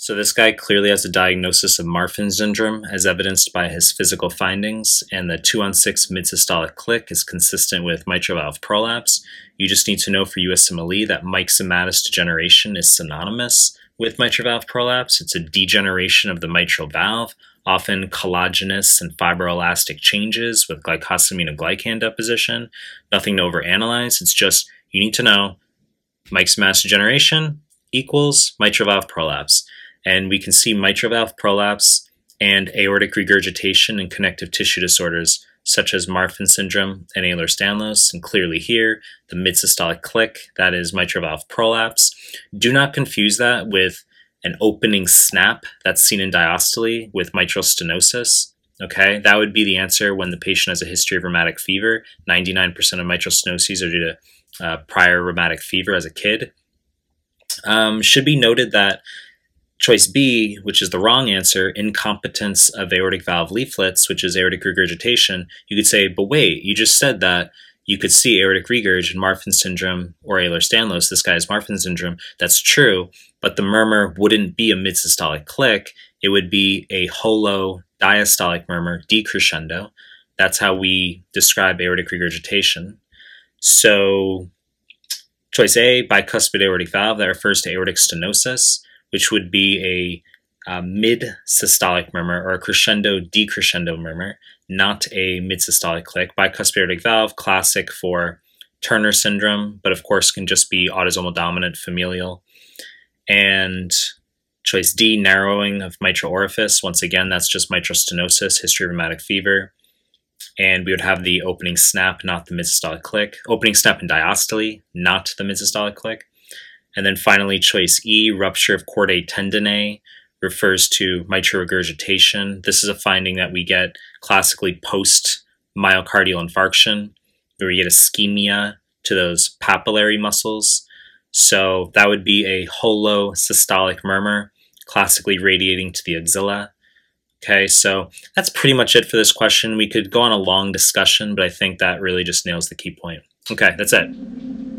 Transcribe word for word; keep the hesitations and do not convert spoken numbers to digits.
So this guy clearly has a diagnosis of Marfan syndrome as evidenced by his physical findings, and the two on six mid-systolic click is consistent with mitral valve prolapse. You just need to know for U S M L E that myxomatous degeneration is synonymous with mitral valve prolapse. It's a degeneration of the mitral valve, often collagenous and fibroelastic changes with glycosaminoglycan deposition. Nothing to overanalyze. It's just you need to know myxomatous degeneration equals mitral valve prolapse. And we can see mitral valve prolapse and aortic regurgitation in connective tissue disorders such as Marfan syndrome and Ehlers-Danlos. And clearly here, the mid-systolic click, that is mitral valve prolapse. Do not confuse that with an opening snap that's seen in diastole with mitral stenosis. Okay, that would be the answer when the patient has a history of rheumatic fever. ninety-nine percent of mitral stenoses are due to uh, prior rheumatic fever as a kid. Um, should be noted that choice B, which is the wrong answer, incompetence of aortic valve leaflets, which is aortic regurgitation, you could say, but wait, you just said that you could see aortic regurg in Marfan syndrome or Ehlers-Danlos. This guy has Marfan syndrome. That's true, but the murmur wouldn't be a mid-systolic click. It would be a holo diastolic murmur decrescendo. That's how we describe aortic regurgitation. So choice A, bicuspid aortic valve, that refers to aortic stenosis, which would be a, a mid-systolic murmur or a crescendo-decrescendo murmur, not a mid-systolic click. Bicuspid aortic valve, classic for Turner syndrome, but of course can just be autosomal dominant familial. And choice D, narrowing of mitral orifice. Once again, that's just mitral stenosis, history of rheumatic fever. And we would have the opening snap, not the mid-systolic click. Opening snap in diastole, not the mid-systolic click. And then finally, choice E, rupture of chordae tendineae, refers to mitral regurgitation. This is a finding that we get classically post-myocardial infarction, where we get ischemia to those papillary muscles. So that would be a holosystolic murmur, classically radiating to the axilla. Okay, so that's pretty much it for this question. We could go on a long discussion, but I think that really just nails the key point. Okay, that's it.